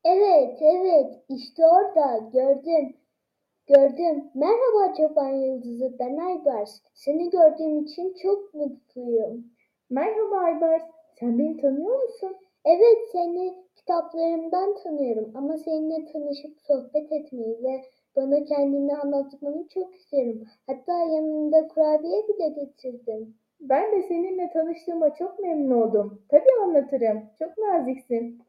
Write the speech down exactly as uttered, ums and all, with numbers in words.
Evet, evet, işte orada gördüm, gördüm. Merhaba Çoban Yıldızı, ben Aybars. Seni gördüğüm için çok mutluyum. Merhaba Aybars, sen beni tanıyor musun? Evet, seni kitaplarımdan tanıyorum ama seninle tanışıp sohbet etmeyi ve bana kendini anlatmanı çok isterim. Hatta yanında kurabiye bile getirdim. Ben de seninle tanıştığıma çok memnun oldum. Tabii anlatırım, çok naziksin.